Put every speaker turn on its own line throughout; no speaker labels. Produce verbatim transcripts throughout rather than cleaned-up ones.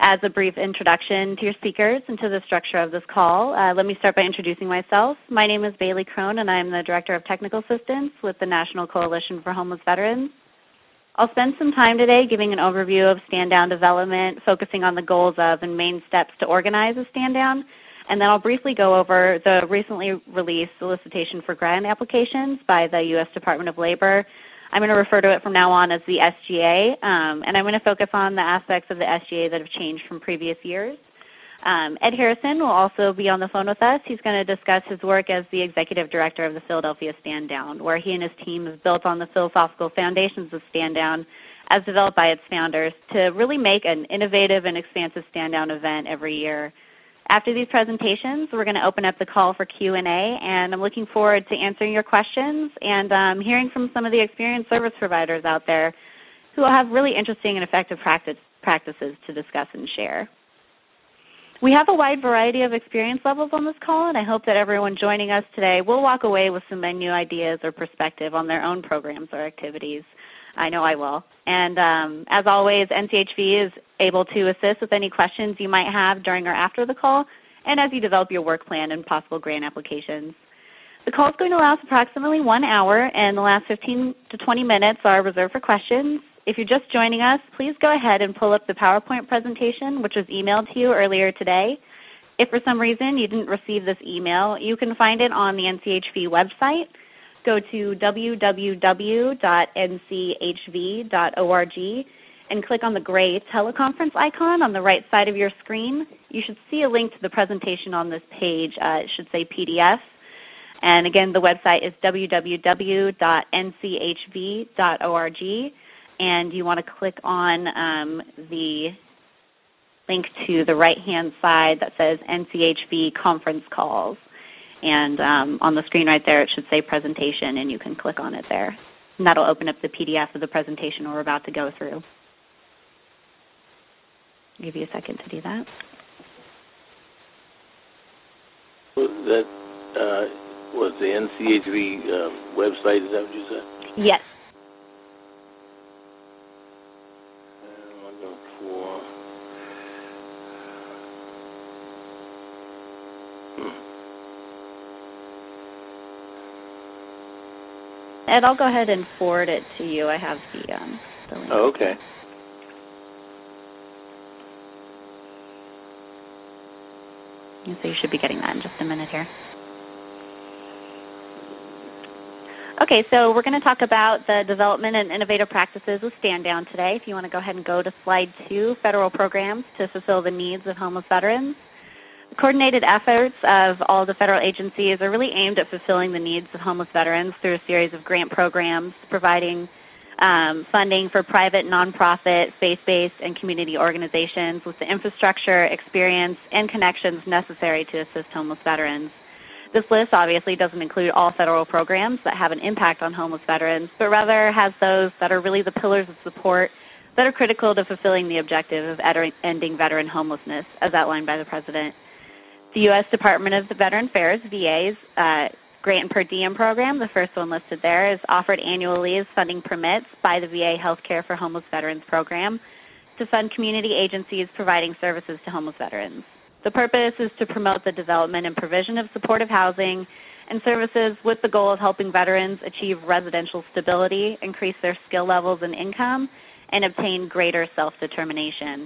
As a brief introduction to your speakers and to the structure of this call, uh, let me start by introducing myself. My name is Bailey Crone, and I'm the Director of Technical Assistance with the National Coalition for Homeless Veterans. I'll spend some time today giving an overview of stand-down development, focusing on the goals of and main steps to organize a stand-down, and then I'll briefly go over the recently released solicitation for grant applications by the U S Department of Labor. I'm going to refer to it from now on as the S G A, um, and I'm going to focus on the aspects of the S G A that have changed from previous years. Um, Ed Harrison will also be on the phone with us. He's going to discuss his work as the Executive Director of the Philadelphia Stand Down, where he and his team have built on the philosophical foundations of Stand Down as developed by its founders to really make an innovative and expansive Stand Down event every year. After these presentations, we're going to open up the call for Q and A, and I'm looking forward to answering your questions and um, hearing from some of the experienced service providers out there who will have really interesting and effective practice, practices to discuss and share. We have a wide variety of experience levels on this call, and I hope that everyone joining us today will walk away with some new ideas or perspective on their own programs or activities. I know I will. And um, as always, N C H V is able to assist with any questions you might have during or after the call, and as you develop your work plan and possible grant applications. The call is going to last approximately one hour, and the last fifteen to twenty minutes are reserved for questions. If you're just joining us, please go ahead and pull up the PowerPoint presentation, which was emailed to you earlier today. If for some reason you didn't receive this email, you can find it on the N C H V website. Go to w w w dot n c h v dot org and click on the gray teleconference icon on the right side of your screen. You should see a link to the presentation on this page. Uh, it should say P D F. And again, the website is w w w dot n c h v dot org, and you want to click on um, the link to the right-hand side that says N C H V conference calls. And um, on the screen right there, it should say presentation, and you can click on it there. And that'll open up the P D F of the presentation we're about to go through. I'll give you a second to do that.
That uh, was the N C H V uh, website, is that what you said?
Yes. Ed, I'll go ahead and forward it to you. I have the, um, the link.
Oh, okay.
So you should be getting that in just a minute here. Okay, so we're going to talk about the development and innovative practices with Stand Down today. If you want to go ahead and go to slide two, federal programs to fulfill the needs of homeless veterans. The coordinated efforts of all the federal agencies are really aimed at fulfilling the needs of homeless veterans through a series of grant programs, providing um, funding for private, nonprofit, faith-based, and community organizations with the infrastructure, experience, and connections necessary to assist homeless veterans. This list obviously doesn't include all federal programs that have an impact on homeless veterans, but rather has those that are really the pillars of support that are critical to fulfilling the objective of ending veteran homelessness, as outlined by the President. The U S Department of Veteran Affairs, V A's, uh, Grant and Per Diem program, the first one listed there, is offered annually as funding permits by the V A Healthcare for Homeless Veterans program to fund community agencies providing services to homeless veterans. The purpose is to promote the development and provision of supportive housing and services with the goal of helping veterans achieve residential stability, increase their skill levels and income, and obtain greater self-determination.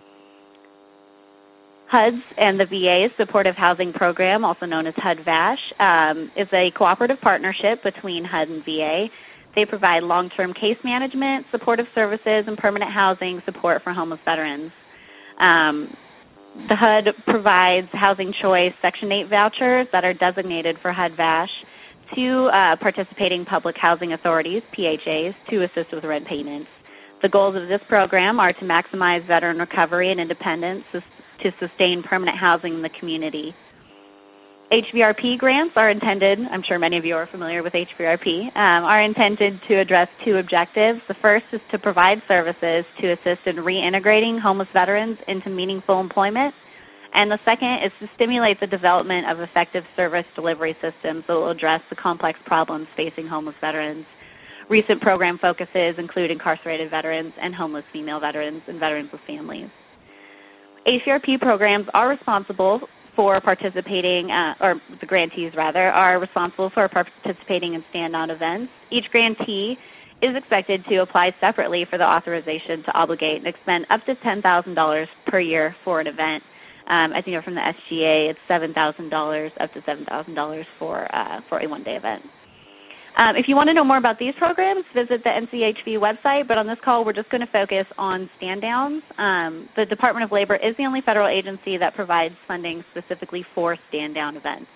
H U D S and the V A's Supportive Housing Program, also known as H U D V A S H, um, is a cooperative partnership between H U D and V A. They provide long-term case management, supportive services, and permanent housing support for homeless veterans. Um, the H U D provides Housing Choice Section eight vouchers that are designated for H U D V A S H to uh, participating public housing authorities, P H As, to assist with rent payments. The goals of this program are to maximize veteran recovery and independence, to sustain permanent housing in the community. H V R P grants are intended, I'm sure many of you are familiar with H V R P, um, are intended to address two objectives. The first is to provide services to assist in reintegrating homeless veterans into meaningful employment, and the second is to stimulate the development of effective service delivery systems that will address the complex problems facing homeless veterans. Recent program focuses include incarcerated veterans and homeless female veterans and veterans with families. A C R P programs are responsible for participating, uh, or the grantees rather, are responsible for participating in stand-down events. Each grantee is expected to apply separately for the authorization to obligate and expend up to ten thousand dollars per year for an event. Um, I think from the S G A, it's seven thousand dollars, up to seven thousand dollars for uh, for a one-day event. Um, if you want to know more about these programs, visit the N C H V website, but on this call, we're just going to focus on stand-downs. Um, the Department of Labor is the only federal agency that provides funding specifically for stand-down events.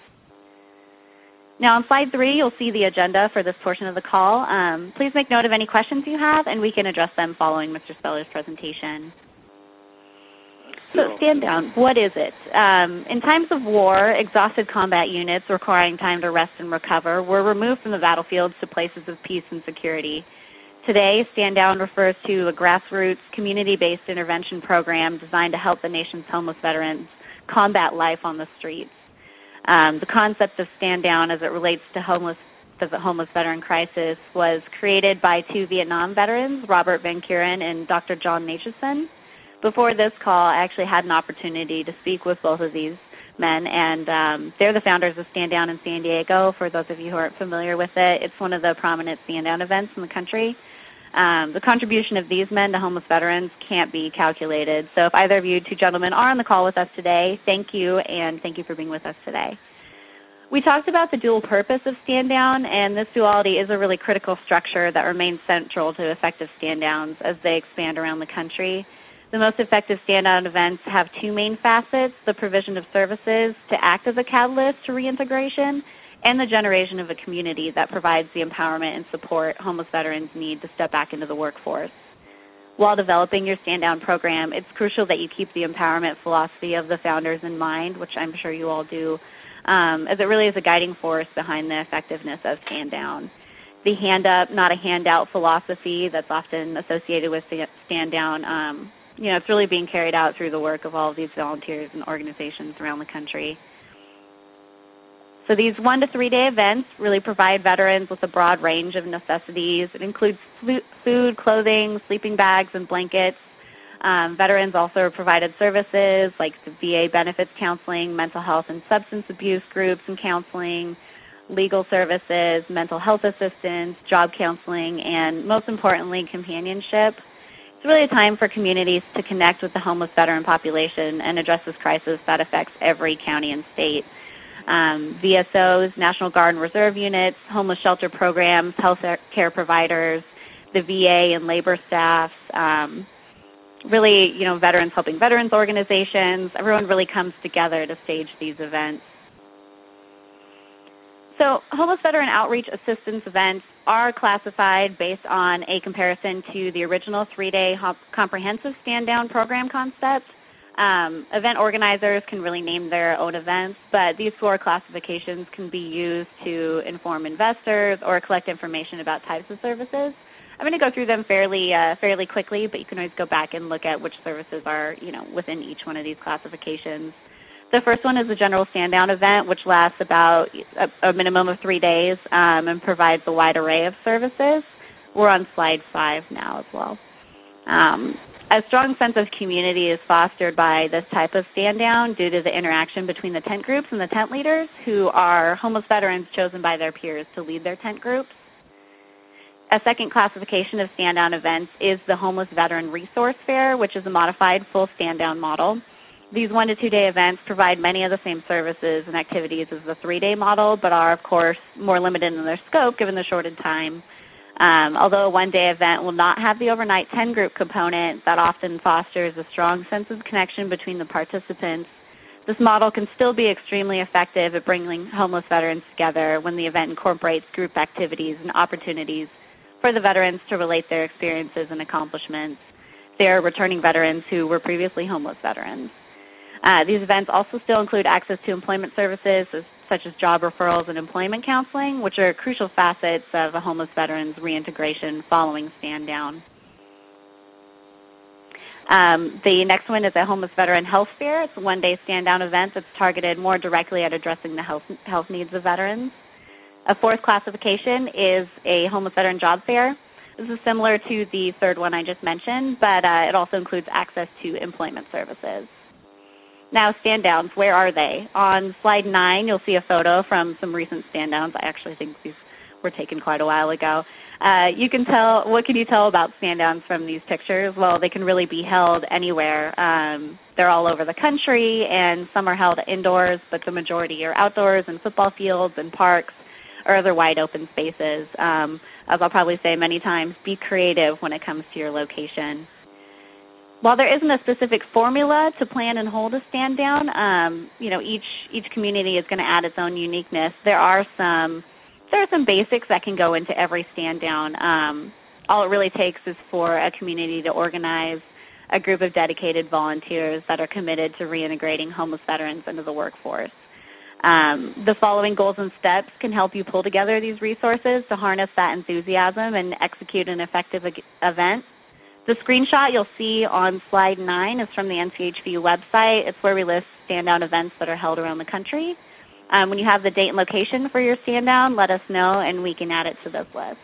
Now, on slide three, you'll see the agenda for this portion of the call. Um, please make note of any questions you have, and we can address them following Mister Speller's presentation. So stand down, what is it? Um, in times of war, exhausted combat units requiring time to rest and recover were removed from the battlefields to places of peace and security. Today, stand down refers to a grassroots, community-based intervention program designed to help the nation's homeless veterans combat life on the streets. Um, the concept of stand down as it relates to homeless, the homeless veteran crisis was created by two Vietnam veterans, Robert Van Kuren and Doctor John Natchison. Before this call, I actually had an opportunity to speak with both of these men, and um, they're the founders of Stand Down in San Diego. For those of you who aren't familiar with it, it's one of the prominent stand down events in the country. Um, the contribution of these men to homeless veterans can't be calculated. So if either of you two gentlemen are on the call with us today, thank you, and thank you for being with us today. We talked about the dual purpose of stand down, and this duality is a really critical structure that remains central to effective stand downs as they expand around the country. The most effective stand-down events have two main facets, the provision of services to act as a catalyst to reintegration and the generation of a community that provides the empowerment and support homeless veterans need to step back into the workforce. While developing your stand-down program, it's crucial that you keep the empowerment philosophy of the founders in mind, which I'm sure you all do, um, as it really is a guiding force behind the effectiveness of stand-down. The hand-up, not a handout philosophy that's often associated with stand-down, um, you know, it's really being carried out through the work of all of these volunteers and organizations around the country. So these one to three day events really provide veterans with a broad range of necessities. It includes food, clothing, sleeping bags, and blankets. Um, veterans also are provided services like the V A benefits counseling, mental health and substance abuse groups and counseling, legal services, mental health assistance, job counseling, and most importantly, companionship. It's really a time for communities to connect with the homeless veteran population and address this crisis that affects every county and state. Um, V S Os, National Guard and Reserve units, homeless shelter programs, health care providers, the V A and labor staffs, um, really, you know, veterans helping veterans organizations. Everyone really comes together to stage these events. So homeless veteran outreach assistance events are classified based on a comparison to the original three-day comprehensive stand-down program concept. Um, event organizers can really name their own events, but these four classifications can be used to inform investors or collect information about types of services. I'm going to go through them fairly uh, fairly quickly, but you can always go back and look at which services are, you know, within each one of these classifications. The first one is a general stand-down event, which lasts about a, a minimum of three days um, and provides a wide array of services. We're on slide five now as well. Um, a strong sense of community is fostered by this type of stand-down due to the interaction between the tent groups and the tent leaders, who are homeless veterans chosen by their peers to lead their tent groups. A second classification of stand-down events is the Homeless Veteran Resource Fair, which is a modified full stand-down model. These one to two day events provide many of the same services and activities as the three-day model, but are, of course, more limited in their scope given the shortened time. Um, although a one-day event will not have the overnight ten-group component that often fosters a strong sense of connection between the participants, this model can still be extremely effective at bringing homeless veterans together when the event incorporates group activities and opportunities for the veterans to relate their experiences and accomplishments. They are returning veterans who were previously homeless veterans. Uh, these events also still include access to employment services such as job referrals and employment counseling, which are crucial facets of a homeless veteran's reintegration following stand down. Um, the next one is a homeless veteran health fair. It's a one-day stand-down event that's targeted more directly at addressing the health, health needs of veterans. A fourth classification is a homeless veteran job fair. This is similar to the third one I just mentioned, but uh, it also includes access to employment services. Now, stand-downs, where are they? On slide nine, you'll see a photo from some recent stand-downs. I actually think these were taken quite a while ago. Uh, you can tell, what can you tell about stand-downs from these pictures? Well, they can really be held anywhere. Um, they're all over the country, and some are held indoors, but the majority are outdoors in football fields and parks or other wide open spaces. Um, as I'll probably say many times, be creative when it comes to your location. While there isn't a specific formula to plan and hold a stand down, um, you know, each each community is going to add its own uniqueness. There are some there are some basics that can go into every stand down. Um, all it really takes is for a community to organize a group of dedicated volunteers that are committed to reintegrating homeless veterans into the workforce. Um, the following goals and steps can help you pull together these resources to harness that enthusiasm and execute an effective event. The screenshot you'll see on slide nine is from the N C H V U website. It's where we list stand-down events that are held around the country. Um, when you have the date and location for your stand-down, let us know, and we can add it to this list.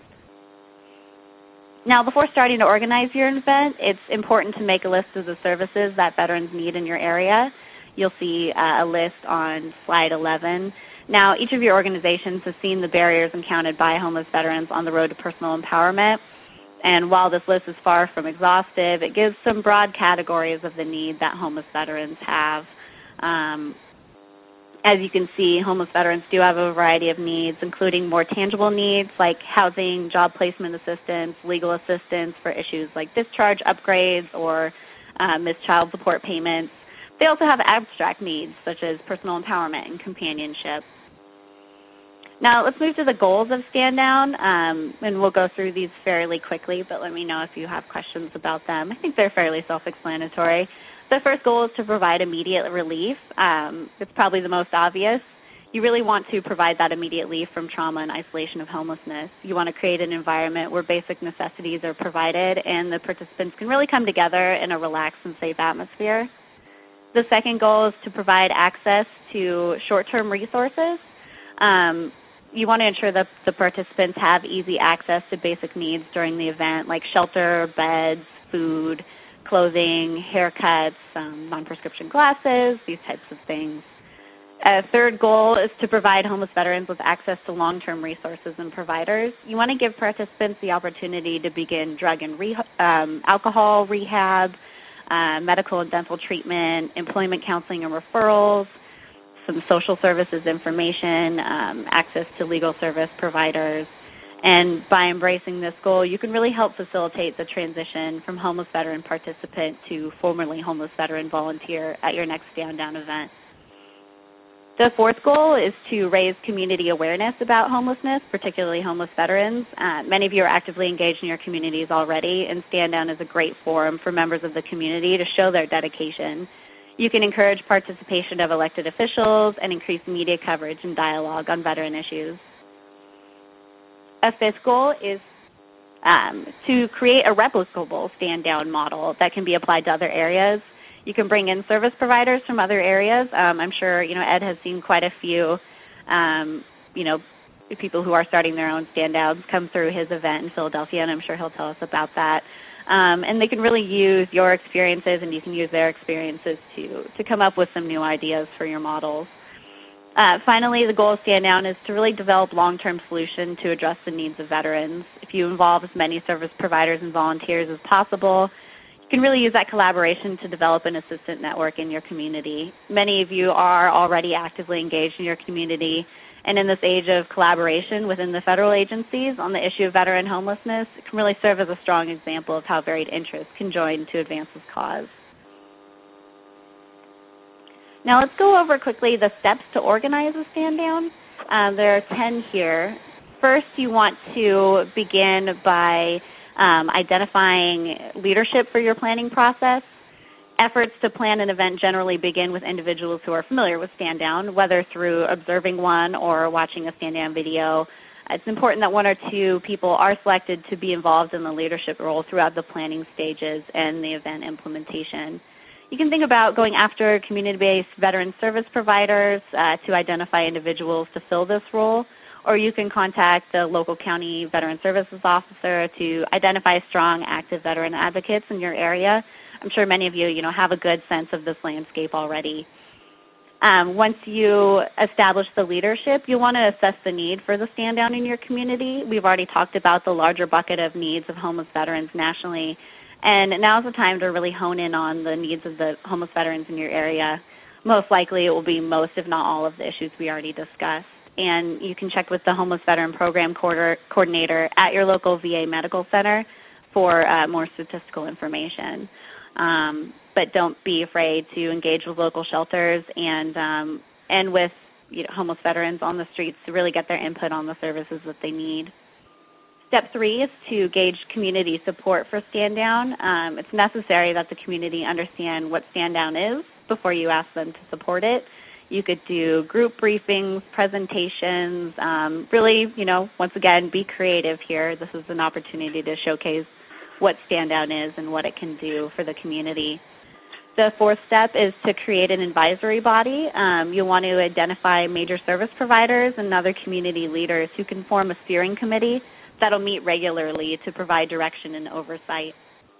Now, before starting to organize your event, it's important to make a list of the services that veterans need in your area. You'll see uh, a list on slide eleven. Now, each of your organizations has seen the barriers encountered by homeless veterans on the road to personal empowerment. And while this list is far from exhaustive, it gives some broad categories of the need that homeless veterans have. Um, as you can see, homeless veterans do have a variety of needs, including more tangible needs like housing, job placement assistance, legal assistance for issues like discharge upgrades or uh, missed child support payments. They also have abstract needs such as personal empowerment and companionship. Now, let's move to the goals of Stand Down, um, and we'll go through these fairly quickly, but let me know if you have questions about them. I think they're fairly self-explanatory. The first goal is to provide immediate relief. Um, it's probably the most obvious. You really want to provide that immediate relief from trauma and isolation of homelessness. You want to create an environment where basic necessities are provided and the participants can really come together in a relaxed and safe atmosphere. The second goal is to provide access to short-term resources. Um, You want to ensure that the participants have easy access to basic needs during the event, like shelter, beds, food, clothing, haircuts, um, non-prescription glasses, these types of things. A third goal is to provide homeless veterans with access to long-term resources and providers. You want to give participants the opportunity to begin drug and re- um, alcohol rehab, uh, medical and dental treatment, employment counseling and referrals, some social services information, um, access to legal service providers. And by embracing this goal, you can really help facilitate the transition from homeless veteran participant to formerly homeless veteran volunteer at your next Stand Down event. The fourth goal is to raise community awareness about homelessness, particularly homeless veterans. Uh, many of you are actively engaged in your communities already, and Stand Down is a great forum for members of the community to show their dedication. You can encourage participation of elected officials and increase media coverage and dialogue on veteran issues. A fifth goal is um, to create a replicable stand-down model that can be applied to other areas. You can bring in service providers from other areas. Um, I'm sure, you know, Ed has seen quite a few, um, you know, people who are starting their own stand-downs come through his event in Philadelphia, and I'm sure he'll tell us about that. Um, and they can really use your experiences, and you can use their experiences to, to come up with some new ideas for your models. Uh, finally, the goal of Stand Down is to really develop long-term solutions to address the needs of veterans. If you involve as many service providers and volunteers as possible, you can really use that collaboration to develop an assistant network in your community. Many of you are already actively engaged in your community, and in this age of collaboration within the federal agencies on the issue of veteran homelessness, it can really serve as a strong example of how varied interests can join to advance this cause. Now let's go over quickly the steps to organize a stand down. Um, there are ten here. First, you want to begin by um, identifying leadership for your planning process. Efforts to plan an event generally begin with individuals who are familiar with Stand Down, whether through observing one or watching a Stand Down video. It's important that one or two people are selected to be involved in the leadership role throughout the planning stages and the event implementation. You can think about going after community-based veteran service providers uh, to identify individuals to fill this role, or you can contact the local county veteran services officer to identify strong, active veteran advocates in your area. I'm sure many of you, you know, have a good sense of this landscape already. Um, once you establish the leadership, you want to assess the need for the stand down in your community. We've already talked about the larger bucket of needs of homeless veterans nationally, and now's the time to really hone in on the needs of the homeless veterans in your area. Most likely it will be most, if not all, of the issues we already discussed. And you can check with the Homeless Veteran Program Coordinator at your local V A medical center for uh, more statistical information. Um, but don't be afraid to engage with local shelters and um, and with you know, homeless veterans on the streets to really get their input on the services that they need. Step three is to gauge community support for stand down. Um, it's necessary that the community understand what stand down is before you ask them to support it. You could do group briefings, presentations, um, really, you know, once again, be creative here. This is an opportunity to showcase what stand down is and what it can do for the community. The fourth step is to create an advisory body. Um, you'll want to identify major service providers and other community leaders who can form a steering committee that'll meet regularly to provide direction and oversight.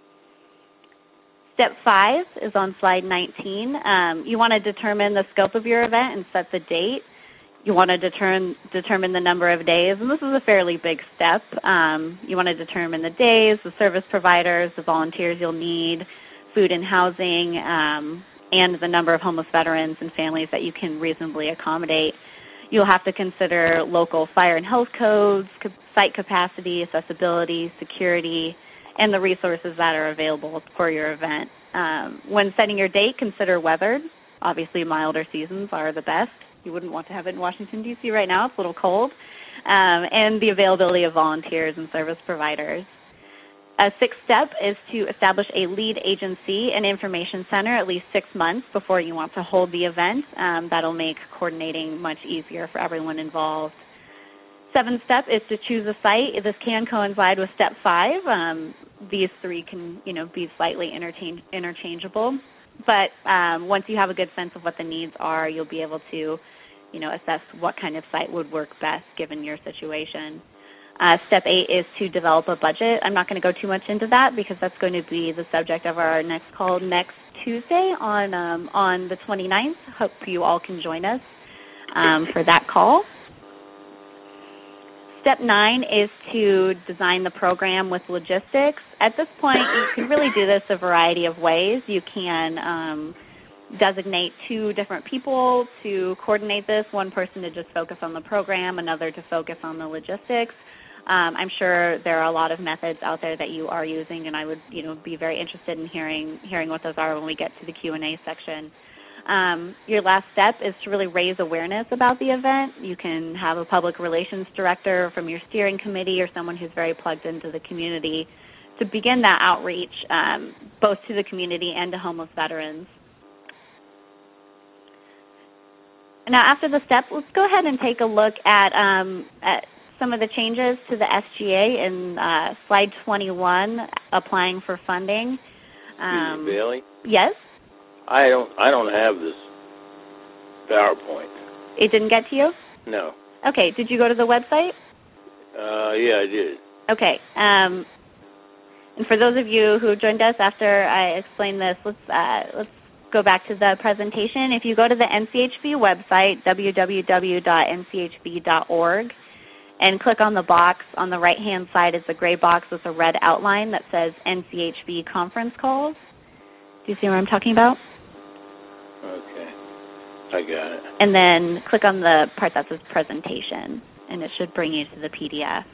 Step five is on slide nineteen. Um, you want to determine the scope of your event and set the date. You want to determine, determine the number of days, and this is a fairly big step. Um, you want to determine the days, the service providers, the volunteers you'll need, food and housing, um, and the number of homeless veterans and families that you can reasonably accommodate. You'll have to consider local fire and health codes, site capacity, accessibility, security, and the resources that are available for your event. Um, when setting your date, consider weather. Obviously, milder seasons are the best. You wouldn't want to have it in Washington, D C right now. It's a little cold. Um, and the availability of volunteers and service providers. A sixth step is to establish a lead agency and information center at least six months before you want to hold the event. Um, that'll make coordinating much easier for everyone involved. Seventh step is to choose a site. This can coincide with step five. Um, these three can, you know, be slightly interchange- interchangeable. But um, once you have a good sense of what the needs are, you'll be able to, you know, assess what kind of site would work best given your situation. Uh, step eight is to develop a budget. I'm not going to go too much into that because that's going to be the subject of our next call next Tuesday on um, on the twenty-ninth. Hope you all can join us um, for that call. Step nine is to design the program with logistics. At this point, you can really do this a variety of ways. You can um, designate two different people to coordinate this, one person to just focus on the program, another to focus on the logistics. Um, I'm sure there are a lot of methods out there that you are using, and I would, you know, be very interested in hearing hearing what those are when we get to the Q and A section. Um, your last step is to really raise awareness about the event. You can have a public relations director from your steering committee or someone who's very plugged into the community to begin that outreach, um, both to the community and to homeless veterans. Now, after the step, let's go ahead and take a look at, um, at some of the changes to the S G A in uh, slide twenty-one, applying for funding. Um,
Excuse me, Bailey?
Yes?
I don't I don't have this PowerPoint.
It didn't get to you?
No.
Okay. Did you go to the website?
Uh, yeah, I did.
Okay. Um, and for those of you who joined us after I explained this, let's uh, let's go back to the presentation. If you go to the N C H V website, w w w dot n c h v dot org, and click on the box on the right-hand side is a gray box with a red outline that says N C H V conference calls. Do you see what I'm talking about?
Okay. I got it.
And then click on the part that says presentation, and it should bring you to the P D F.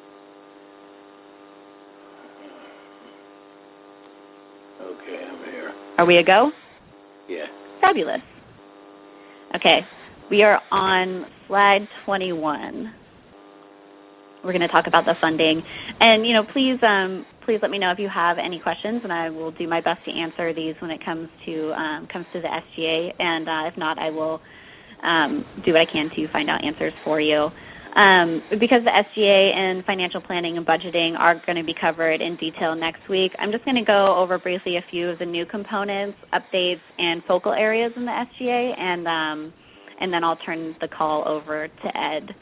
Okay, I'm here.
Are we a go?
Yeah.
Fabulous. Okay, we are on slide twenty-one. We're going to talk about the funding. And, you know, please um, please let me know if you have any questions, and I will do my best to answer these when it comes to um, comes to the S G A. And uh, if not, I will um, do what I can to find out answers for you. Um, because the S G A and financial planning and budgeting are going to be covered in detail next week, I'm just going to go over briefly a few of the new components, updates, and focal areas in the S G A, and um, and then I'll turn the call over to Ed.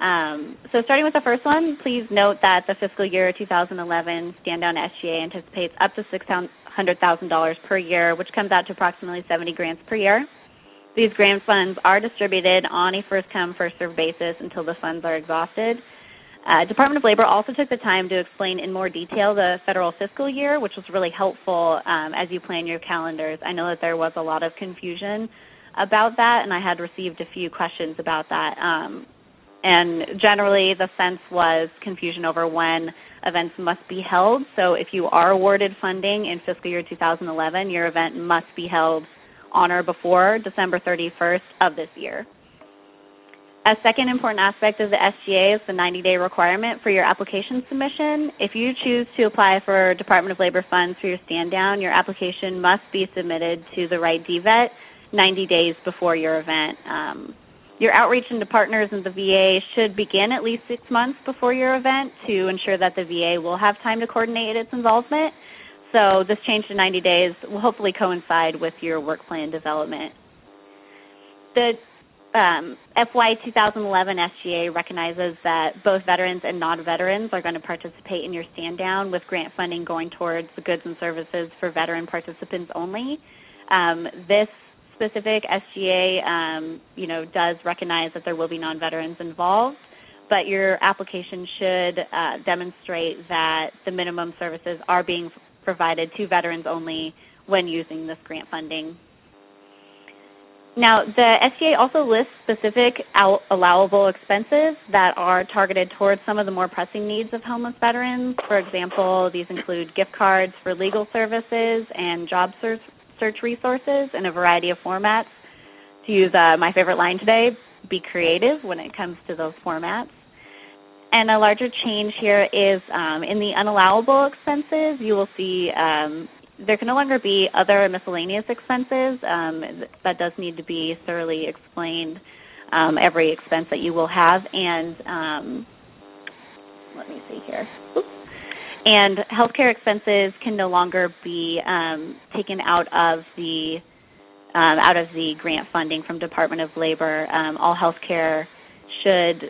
Um, so starting with the first one, please note that the fiscal year two thousand eleven stand-down S G A anticipates up to six hundred thousand dollars per year, which comes out to approximately seventy grants per year. These grant funds are distributed on a first-come, first-served basis until the funds are exhausted. Uh, Department of Labor also took the time to explain in more detail the federal fiscal year, which was really helpful um, as you plan your calendars. I know that there was a lot of confusion about that, and I had received a few questions about that. Um, and generally, the sense was confusion over when events must be held. So if you are awarded funding in fiscal year two thousand eleven, your event must be held on or before December thirty-first of this year. A second important aspect of the S G A is the ninety-day requirement for your application submission. If you choose to apply for Department of Labor funds for your stand-down, your application must be submitted to the right D VET ninety days before your event. Um, your outreach into partners in the V A should begin at least six months before your event to ensure that the V A will have time to coordinate its involvement. So this change to ninety days will hopefully coincide with your work plan development. The Um, F Y twenty eleven S G A recognizes that both veterans and non-veterans are going to participate in your stand-down, with grant funding going towards the goods and services for veteran participants only. Um, this specific S G A, um, you know, does recognize that there will be non-veterans involved, but your application should uh, demonstrate that the minimum services are being provided to veterans only when using this grant funding. Now, the S G A also lists specific allowable expenses that are targeted towards some of the more pressing needs of homeless veterans. For example, these include gift cards for legal services and job search, search resources in a variety of formats. To use uh, my favorite line today, be creative when it comes to those formats. And a larger change here is um, in the unallowable expenses, you will see um, there can no longer be other miscellaneous expenses. Um, that does need to be thoroughly explained, um, every expense that you will have. And um, let me see here. Oops. And healthcare expenses can no longer be um, taken out of the um, out of the grant funding from Department of Labor. Um, all healthcare should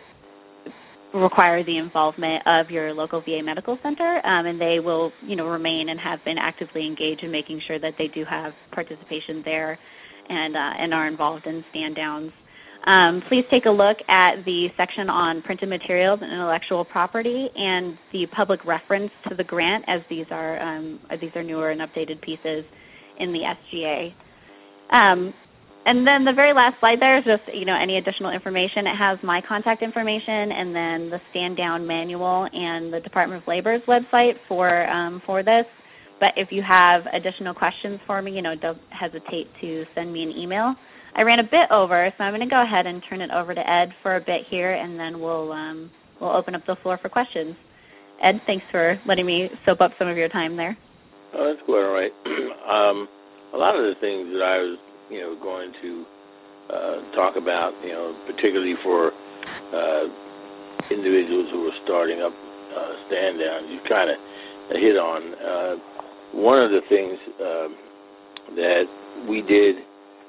require the involvement of your local V A medical center, um, and they will, you know, remain and have been actively engaged in making sure that they do have participation there and uh, and are involved in stand-downs. Um, please take a look at the section on printed materials and intellectual property and the public reference to the grant, as these are um, these are newer and updated pieces in the S G A. Um, And then the very last slide there is just, you know, any additional information. It has my contact information and then the stand-down manual and the Department of Labor's website for um, for this. But if you have additional questions for me, you know, don't hesitate to send me an email. I ran a bit over, so I'm going to go ahead and turn it over to Ed for a bit here, and then we'll um, we'll open up the floor for questions. Ed, thanks for letting me soap up some of your time there.
Oh, that's quite all right. um, a lot of the things that I was you know, going to uh, talk about, you know, particularly for uh, individuals who are starting up uh, stand-down, you kind of hit on. Uh, one of the things uh, that we did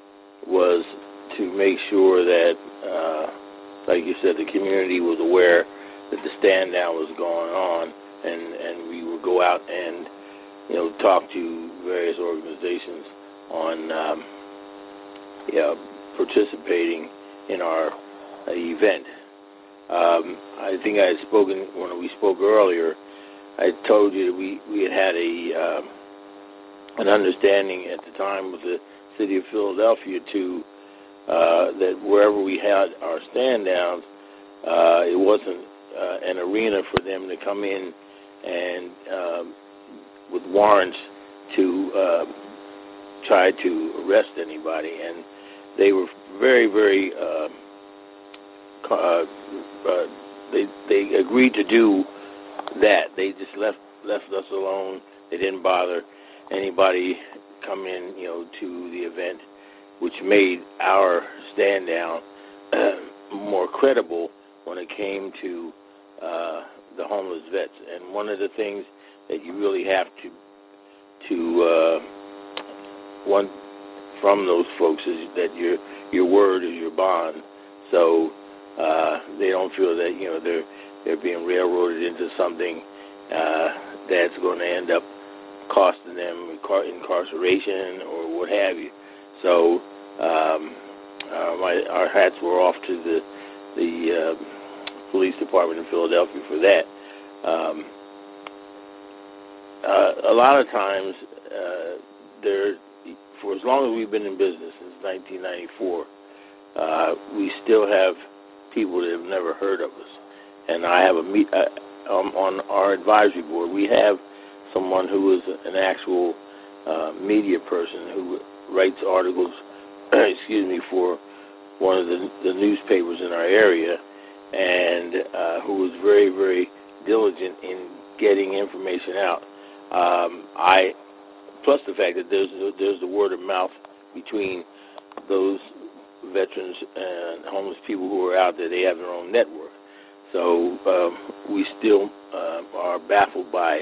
was to make sure that, uh, like you said, the community was aware that the stand-down was going on, and, and we would go out and, you know, talk to various organizations on um, Yeah, participating in our uh, event. Um, I think I had spoken when we spoke earlier. I told you that we we had had a um, an understanding at the time with the city of Philadelphia to uh, that wherever we had our stand downs, uh, it wasn't uh, an arena for them to come in and um, with warrants to uh, try to arrest anybody, and they were very, very. Uh, uh, uh, they they agreed to do that. They just left left us alone. They didn't bother anybody come in, you know, to the event, which made our stand down uh, more credible when it came to uh, the homeless vets. And one of the things that you really have to to uh, one. from those folks is that your your word is your bond. So Uh, they don't feel that you know they're they're being railroaded into something uh, that's going to end up costing them incar- incarceration or what have you. So um, uh, my, our hats were off to the the uh, police department in Philadelphia for that. Um, uh, a lot of times, uh, there, for as long as we've been in business since nineteen ninety-four, uh, we still have people that have never heard of us. And I have a meet uh, um, on our advisory board. We have someone who is an actual uh, media person who writes articles, excuse me, for one of the, the newspapers in our area, and uh, who was very, very diligent in getting information out. Um, I, plus the fact that there's there's the word of mouth between those veterans and homeless people who are out there. They have their own network. So um, we still uh, are baffled by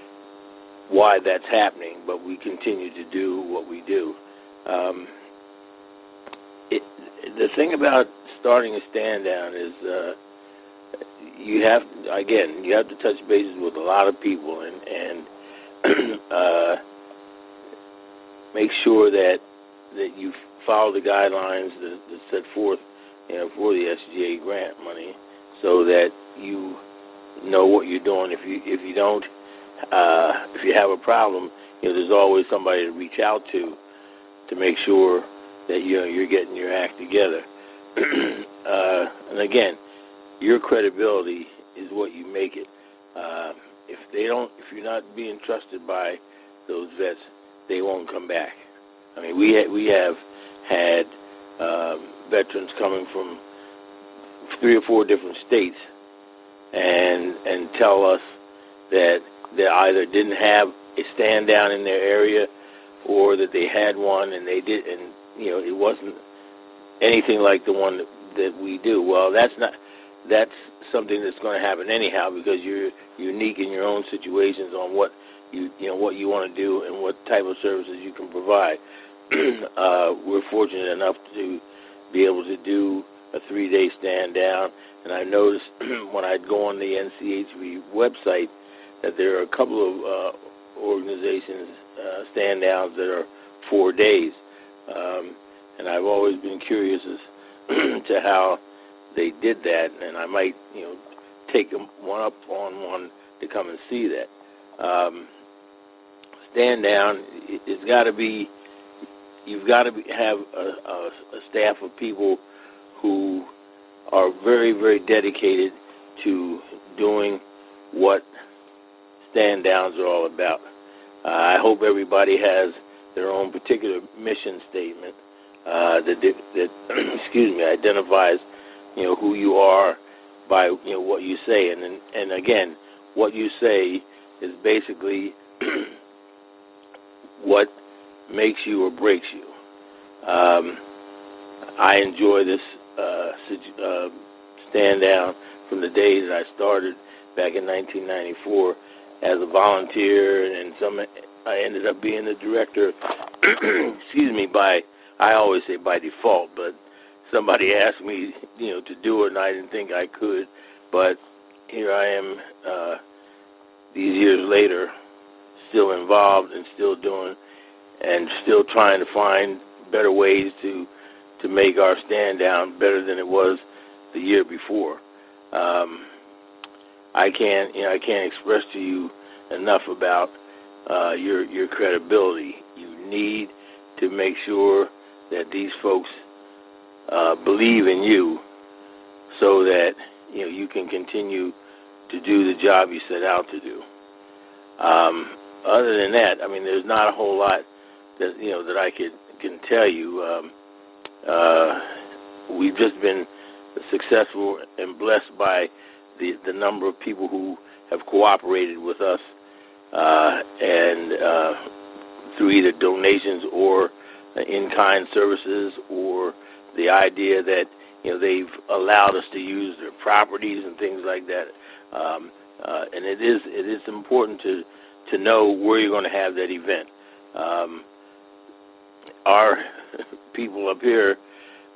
why that's happening, but we continue to do what we do. Um, it, the thing about starting a stand down is uh, you have, again, you have to touch bases with a lot of people and, and uh, make sure that that you follow the guidelines that, that set forth, you know, for the S G A grant money, so that you know what you're doing. If you if you don't, uh, if you have a problem, you know, there's always somebody to reach out to to make sure that you know you're getting your act together. uh, and again, your credibility is what you make it. Uh, if they don't, if you're not being trusted by those vets, they won't come back. I mean, we ha- we have had um, veterans coming from three or four different states and and tell us that they either didn't have a stand down in their area or that they had one and they did, and you know it wasn't anything like the one that, that we do. Well, that's not that's something that's going to happen anyhow because you're unique in your own situations on what you you know what you want to do and what type of services you can provide. uh, we're fortunate enough to be able to do a three-day stand down, and I noticed when I'd go on the N C H V website that there are a couple of uh, organizations uh, stand downs that are four days, um, and I've always been curious as to how they did that, and I might you know take them one up on one to come and see that. Um, stand down, it, it's got to be. You've got to be, have a, a, a staff of people who are very, very dedicated to doing what stand downs are all about. Uh, I hope everybody has their own particular mission statement uh, that, that excuse me, identifies, you know, who you are by, you know, what you say. And and again, what you say is basically what makes you or breaks you. Um, I enjoy this uh, uh, stand down from the day that I started back in nineteen ninety-four as a volunteer, and some I ended up being the director. excuse me, by I always say by default, but somebody asked me, you know, to do it, and I didn't think I could. But here I am, uh, these years later, still involved and still doing. And still trying to find better ways to to make our stand down better than it was the year before. Um, I can't, you know, I can't express to you enough about uh, your your credibility. You need to make sure that these folks uh, believe in you, so that you know you can continue to do the job you set out to do. Um, other than that, I mean, there's not a whole lot that you know that I could can tell you. Um, uh, we've just been successful and blessed by the the number of people who have cooperated with us, uh, and uh, through either donations or in-kind services, or the idea that you know they've allowed us to use their properties and things like that. Um, uh, and it is it is important to to know where you're going to have that event. Um, Our people up here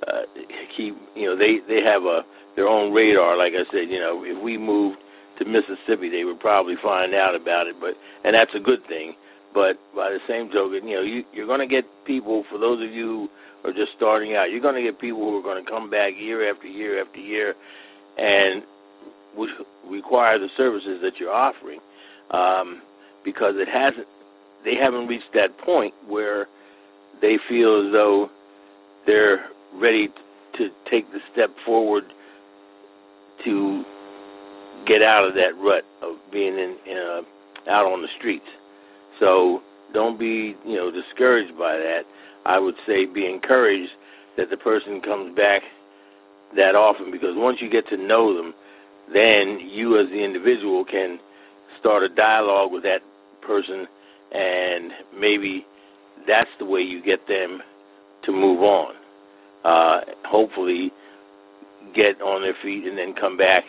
uh, keep, you know, they they have a their own radar. Like I said, you know, if we moved to Mississippi, they would probably find out about it. But and that's a good thing. But by the same token, you know, you, you're going to get people. For those of you who are just starting out, you're going to get people who are going to come back year after year after year, and would require the services that you're offering, um, because it hasn't. They haven't reached that point where they feel as though they're ready to take the step forward to get out of that rut of being in, in a, out on the streets. So don't be, you know, discouraged by that. I would say be encouraged that the person comes back that often, because once you get to know them, then you as the individual can start a dialogue with that person, and maybe that's the way you get them to move on. Uh, hopefully get on their feet and then come back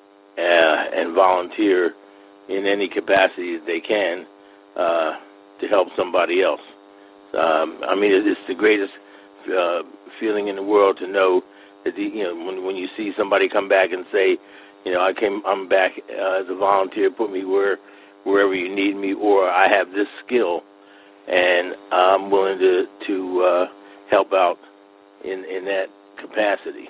uh, and volunteer in any capacity that they can uh, to help somebody else. Um, I mean, it's the greatest uh, feeling in the world to know that the, you know, when when you see somebody come back and say, you know, I came, I'm back uh, as a volunteer. Put me where wherever you need me, or I have this skill, and I'm willing to to uh, help out in in that capacity.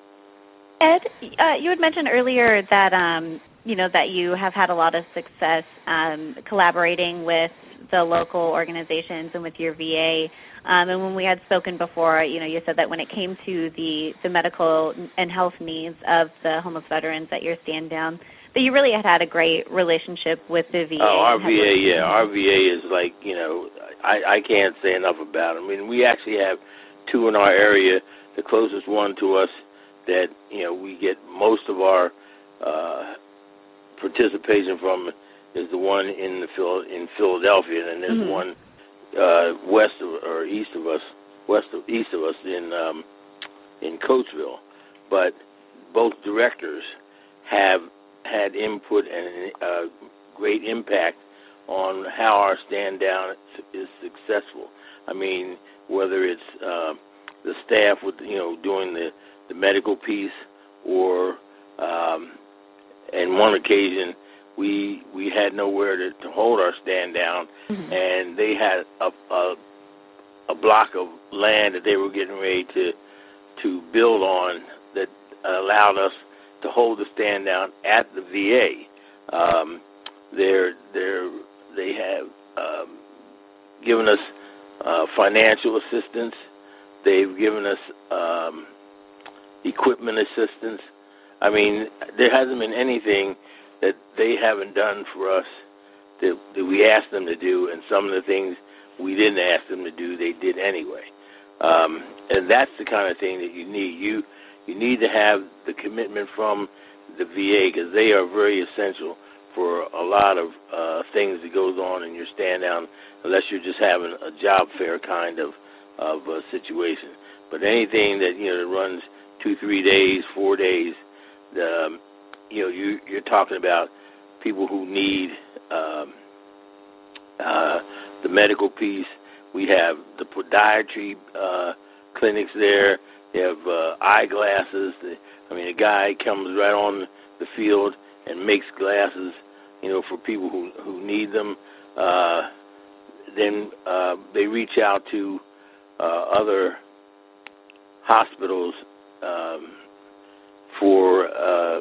Ed, uh, you had mentioned earlier that um, you know that you have had a lot of success um, collaborating with the local organizations and with your V A. Um, and when we had spoken before, you know, you said that when it came to the, the medical and health needs of the homeless veterans at your stand down, that you really had had a great relationship with the V A.
Oh, our V A, yeah, our V A is like, you know, I, I can't say enough about it. I mean, we actually have two in our area. The closest one to us that, you know, we get most of our uh, participation from is the one in the in Philadelphia, and there's mm-hmm. one uh, west of, or east of us, west of east of us in um, in Coatesville. But both directors have had input and uh, great impact on how our stand down is successful. I mean, whether it's uh, the staff with, you know, doing the, the medical piece, or um, on one occasion we we had nowhere to, to hold our stand down, mm-hmm. and they had a, a a block of land that they were getting ready to to build on that allowed us to hold the stand down at the V A. Um, they're they're they have um, given us uh, financial assistance. They've given us um, equipment assistance. I mean, there hasn't been anything that they haven't done for us that, that we asked them to do, and some of the things we didn't ask them to do, they did anyway. Um, and that's the kind of thing that you need. You you need to have the commitment from the V A, because they are very essential for a lot of uh, things that goes on in your stand down, unless you're just having a job fair kind of of uh, situation. But anything that, you know, that runs two, three days, four days, um, you know, you, you're talking about people who need um, uh, the medical piece. We have the podiatry uh, clinics there. They have uh, eyeglasses. I mean, a guy comes right on the field and makes glasses, you know, for people who, who need them. Uh, then uh, they reach out to uh, other hospitals um, for uh,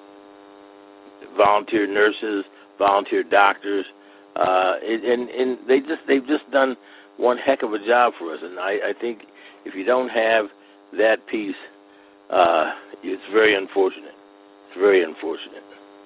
volunteer nurses, volunteer doctors, uh, and, and they just they've just done one heck of a job for us. And I, I think if you don't have that piece, uh, it's very unfortunate. It's very unfortunate.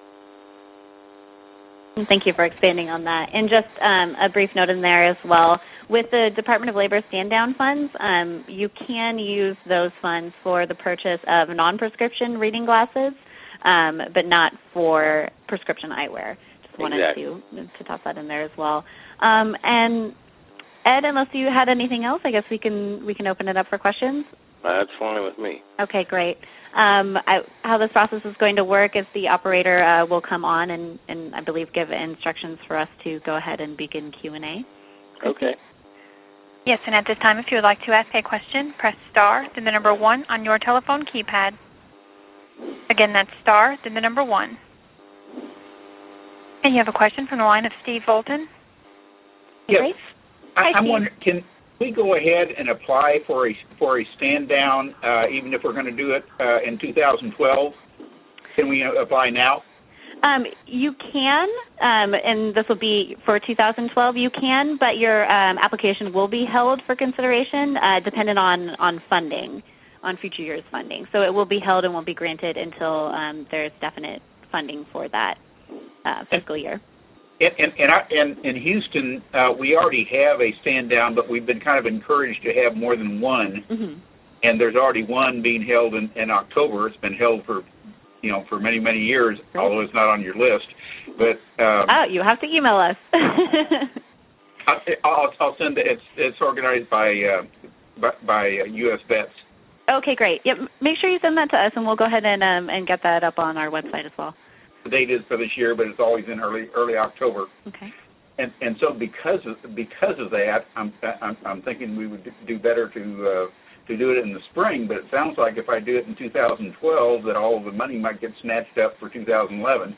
Thank you for expanding on that. And just um, a brief note in there as well. With the Department of Labor stand-down funds, um, you can use those funds for the purchase of non-prescription reading glasses, um, but not for prescription eyewear. Just wanted
exactly.
to to toss that in there as well. Um, and Ed, unless you had anything else, I guess we can we can open it up for questions.
Uh, that's fine with me.
Okay, great. Um, I, how this process is going to work is the operator uh, will come on and, and I believe give instructions for us to go ahead and begin Q and A.
Okay.
Yes, and at this time, if you would like to ask a question, press star, then the number one on your telephone keypad. Again, that's star, then the number one. And you have a question from the line of Steve Bolton.
Yes.
Please.
I,
Hi,
I'm
Steve.
wondering, can we go ahead and apply for a for a stand down, uh, even if we're going to do it uh, in two thousand twelve? Can we apply now?
Um, you can, um, and this will be for two thousand twelve. You can, but your um, application will be held for consideration, uh, dependent on, on funding, on future years' funding. So it will be held and won't be granted until um, there's definite funding for that uh, fiscal year.
In, in, in, our, in, in Houston, uh, we already have a stand down, but we've been kind of encouraged to have more than one.
Mm-hmm.
And there's already one being held in, in October. It's been held for, you know, for many, many years,
Great.
although it's not on your list. But um,
oh, you have to email us.
I, I'll, I'll send it. It's, it's organized by uh, by, by uh, U S Vets.
Okay, great. Yep, make sure you send that to us, and we'll go ahead and um, and get that up on our website as well.
The date is for this year, but it's always in early early October.
Okay.
And and so because of because of that, I'm I'm, I'm thinking we would do better to uh, to do it in the spring. But it sounds like if I do it in two thousand twelve, that all of the money might get snatched up for two thousand eleven.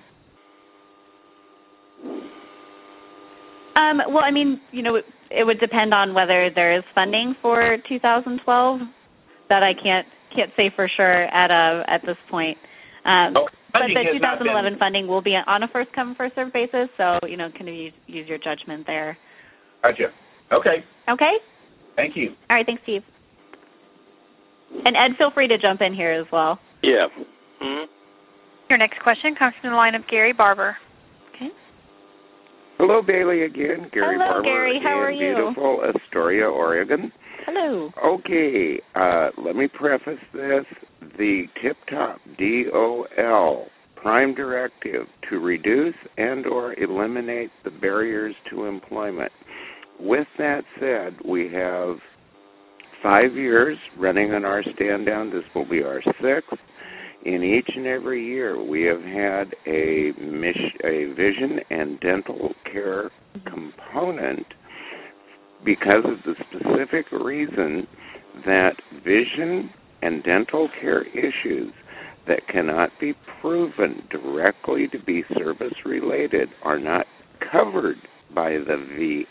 Um, well, I mean, you know, it, it would depend on whether there is funding for two thousand twelve. That I can't can't say for sure at a at this point. Um,
oh,
but the
two thousand
eleven
been...
funding will be on a first come first served basis, so you know, kind of use use your judgment there.
Gotcha. Okay.
Okay.
Thank you.
All right. Thanks, Steve. And Ed, feel free to jump in here as well.
Yeah. Mm-hmm.
Your next question comes from the line of Gary Barber.
Okay.
Hello, Bailey again. Gary
Hello,
Barber
Gary. How
in
are you?
beautiful Astoria, Oregon.
Hello.
Okay, uh, let me preface this. The Tip-Top D O L prime directive to reduce and or eliminate the barriers to employment. With that said, we have five years running on our stand down. This will be our sixth. In each and every year, we have had a, mission, a vision and dental care component because of the specific reason that vision and dental care issues that cannot be proven directly to be service-related are not covered by the V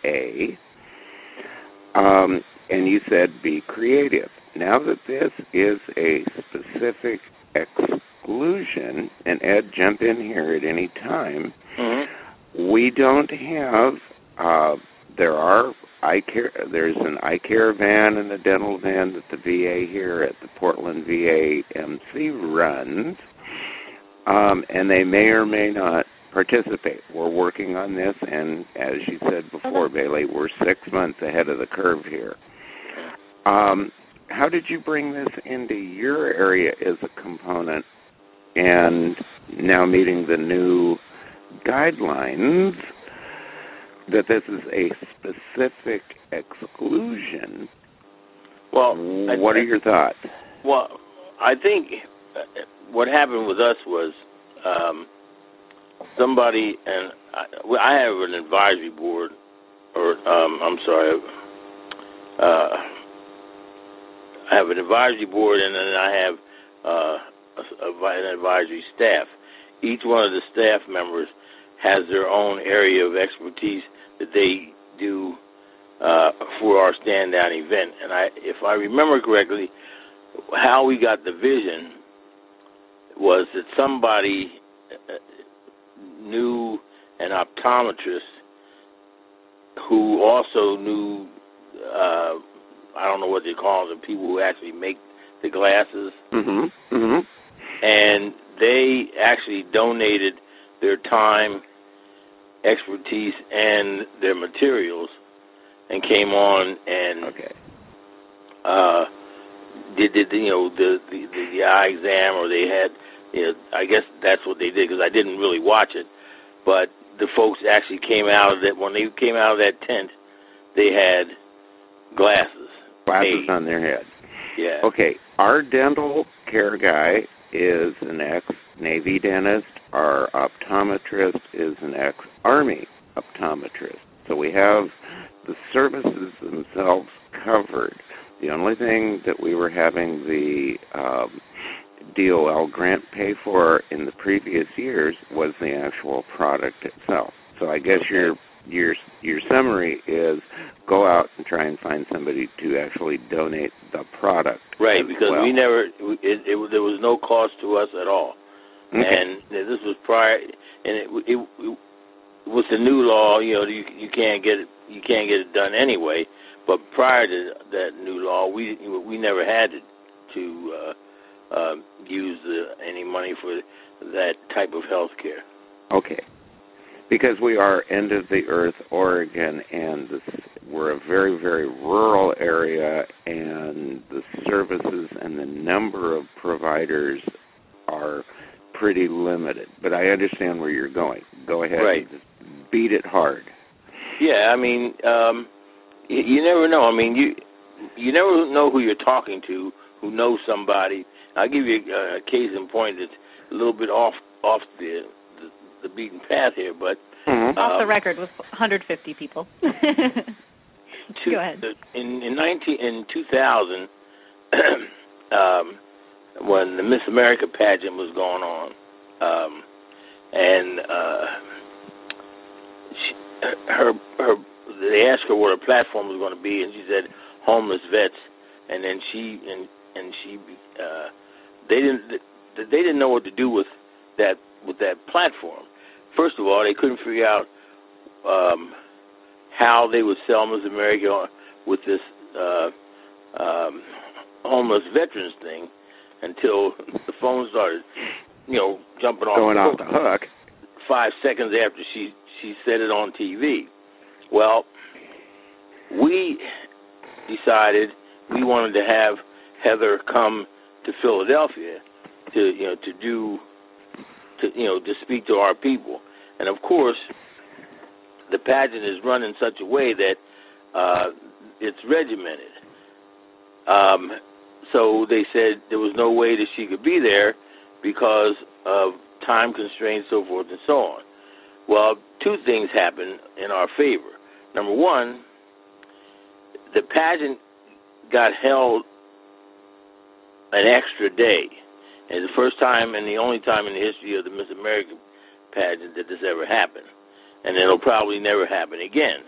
A. Um, and you said be creative. Now that this is a specific exclusion, and Ed, jump in here at any time,
Mm-hmm.
we don't have, uh, there are eye care, there's an eye care van and a dental van that the V A here at the Portland V A M C runs, um, and they may or may not participate. We're working on this, and as you said before, okay. Bailey, we're six months ahead of the curve here. Um, how did you bring this into your area as a component and now meeting the new guidelines that this is a specific exclusion?
Well,
what
I,
are your thoughts?
Well, I think what happened with us was um, somebody, and I, I have an advisory board, or um, I'm sorry, uh, I have an advisory board, and then I have uh, a, a, an advisory staff. Each one of the staff members has their own area of expertise that they do uh, for our stand-down event. And I, if I remember correctly, how we got the vision was that somebody knew an optometrist who also knew, uh, I don't know what they call them, the people who actually make the glasses.
Mm-hmm. Mm-hmm.
And they actually donated their time, expertise, and their materials, and came on and
okay.
uh, did, did you know the, the the eye exam, or they had, you know, I guess that's what they did because I didn't really watch it, but the folks actually came out of that when they came out of that tent, they had glasses.
Glasses
made.
on their head.
Yeah.
Okay, our dental care guy is an ex-Navy dentist. Our optometrist is an ex-Army optometrist. So we have the services themselves covered. The only thing that we were having the um, D O L grant pay for in the previous years was the actual product itself. So I guess your your your summary is go out and try and find somebody to actually donate the product.
Right, because
well.
we never it, it, it there was no cost to us at all,
okay.
and this was prior, and it, it, it with the new law, you know, you you can't get it you can't get it done anyway. But prior to that new law, we we never had to, to uh, uh, use the, any money for that type of health care.
Okay. Because we are end of the earth, Oregon, and this, we're a very, very rural area, and the services and the number of providers are pretty limited. But I understand where you're going. Go ahead
right.
and just beat it hard.
Yeah, I mean, um, you, you never know. I mean, you you never know who you're talking to, who knows somebody. I'll give you a, a case in point that's a little bit off off the the, the beaten path here, but
mm-hmm. off
um,
the record with one hundred fifty people.
two,
Go ahead.
In in nineteen in two thousand, um, when the Miss America pageant was going on, um, and uh, she, her her they asked her what her platform was going to be, and she said homeless vets, and then she and and she uh, they didn't they didn't know what to do with that with that platform. First of all, they couldn't figure out um, how they would sell Miss America with this uh, um, homeless veterans thing until the phone started, you know, jumping off
going
the
off the hook.
Five seconds after she she said it on T V. Well, we decided we wanted to have Heather come to Philadelphia to you know to do to you know to speak to our people, and of course the pageant is run in such a way that uh, it's regimented. Um, so they said there was no way that she could be there because of time constraints, so forth and so on. Well, two things happened in our favor. Number one, the pageant got held an extra day. And it's the first time and the only time in the history of the Miss America pageant that this ever happened. And it'll probably never happen again.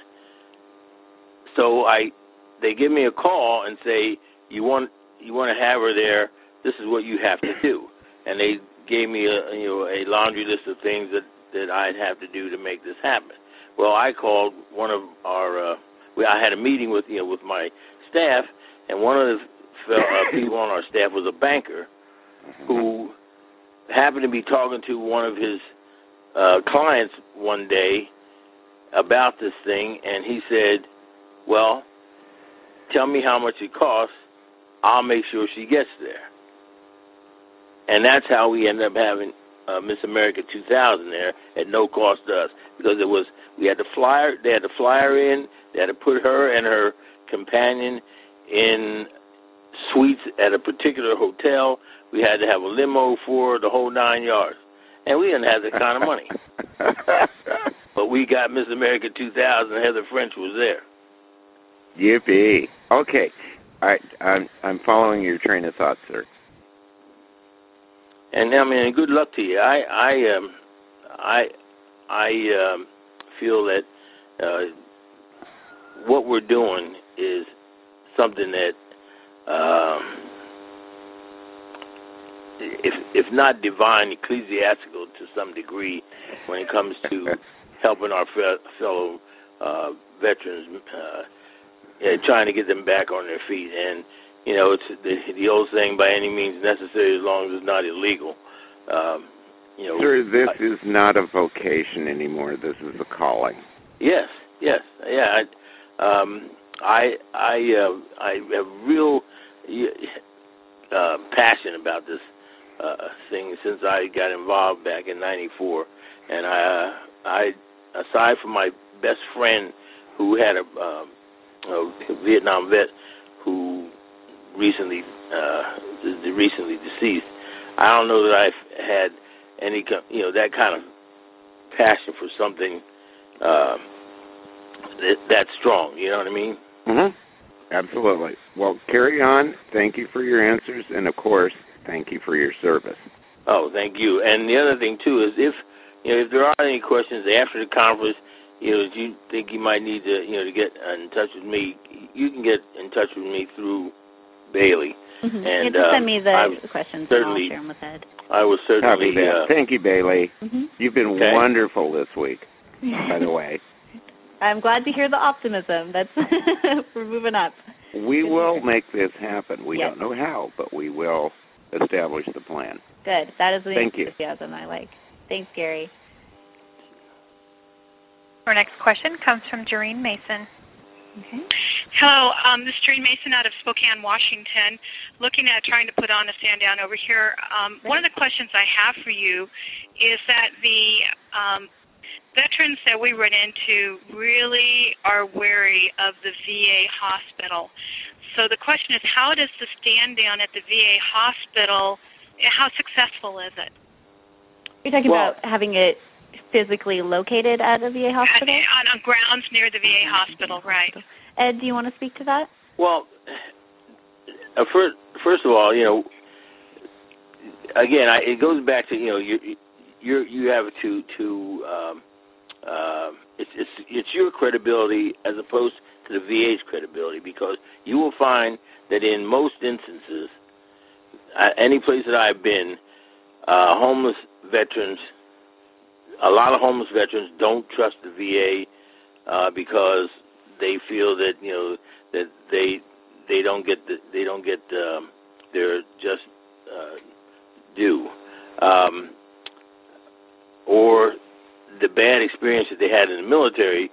So I, they give me a call and say, you want you want to have her there, this is what you have to do. And they gave me a, you know, a laundry list of things that, that I'd have to do to make this happen. Well, I called one of our, uh, we, I had a meeting with, you know, with my staff, and one of the uh, people on our staff was a banker who happened to be talking to one of his uh, clients one day about this thing, and he said, well, tell me how much it costs, I'll make sure she gets there. And that's how we ended up having uh, Miss America two thousand there at no cost to us, because it was we had to fly her, they had to fly her in, they had to put her and her companion in suites at a particular hotel. We had to have a limo for the whole nine yards, and we didn't have that kind of money. But we got Miss America two thousand. Heather French was there.
Yippee! Okay, I, I'm I'm following your train of thought, sir.
And I mean, good luck to you. I I um I I um, feel that uh, what we're doing is something that, um, if if not divine, ecclesiastical to some degree, when it comes to helping our fellow uh, veterans, uh, and trying to get them back on their feet. And you know, it's the, the old saying, by any means necessary, as long as it's not illegal. Um, you know,
Sir, this
I,
is not a vocation anymore. This is a calling.
Yes, yes, yeah. I, um, I, I, uh, I have real uh, passion about this uh, thing since I got involved back in ninety-four, and I, uh, I, aside from my best friend who had a, um, a Vietnam vet who recently uh, recently deceased, I don't know that I've had any, you know, that kind of passion for something uh, that, that strong. You know what I mean?
Mm-hmm. Absolutely. Well, carry on. Thank you for your answers, and, of course, thank you for your service.
Oh, thank you. And the other thing, too, is if, you know, if there are any questions after the conference, you know, you think you might need to, you know, to get in touch with me, you can get in touch with me through Bailey.
Mm-hmm.
And,
yeah, just send
uh,
me the
I'm
questions and I'll
certainly,
share them with Ed.
I was certainly... Uh,
Thank you, Bailey.
Mm-hmm.
You've been
okay.
wonderful this week, by the way.
I'm glad to hear the optimism. That's we're moving up.
We
Good
will make this happen. We
yes.
don't know how, but we will establish the plan.
Good. That is the
Thank
enthusiasm
you.
I like. Thanks, Gary.
Our next question comes from Jareen Mason.
Okay.
Hello, um, this is Jareen Mason out of Spokane, Washington, looking at trying to put on a stand down over here. Um, one of the questions I have for you is that the um, veterans that we run into really are wary of the V A hospital. So the question is, how does the stand down at the V A hospital, how successful is it?
You're talking
well,
about having it physically located at a V A hospital?
On, on grounds near the V A hospital, right.
Ed, do you want to speak to that?
Well, uh, first, first of all, you know, again, I, it goes back to, you know, you you you have to to um, uh, it's it's it's your credibility as opposed to the V A's credibility, because you will find that in most instances, uh, any place that I've been, uh, homeless veterans, a lot of homeless veterans don't trust the V A uh, because they feel that, you know, that they they don't get the, they don't get um, their just uh, due, um, or the bad experience that they had in the military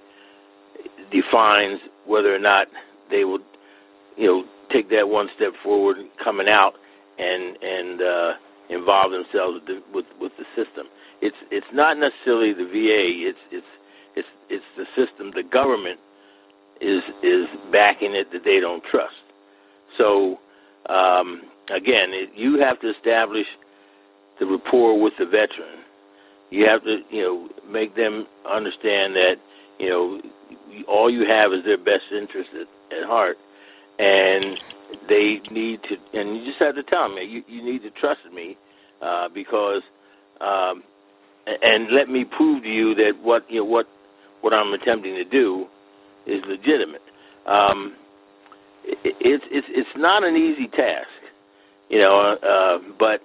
defines whether or not they will, you know, take that one step forward coming out and and uh, involve themselves with the, with with the system. It's it's not necessarily the V A. It's it's it's it's the system. The government is is backing it that they don't trust. So um, again, it, you have to establish the rapport with the veteran. You have to, you know, make them understand that, you know, all you have is their best interest at, at heart, and they need to. And you just have to tell them, you you need to trust me uh, because. Um, And let me prove to you that what you know what what I'm attempting to do is legitimate. Um, it, it's it's it's not an easy task, you know, uh, but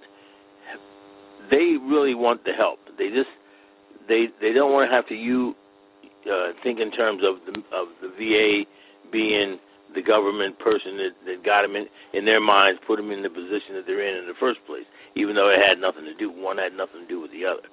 they really want the help. They just they they don't want to have to you uh, think in terms of the of the V A being the government person that, that got them in in their minds, put them in the position that they're in in the first place, even though it had nothing to do. One had nothing to do with the other.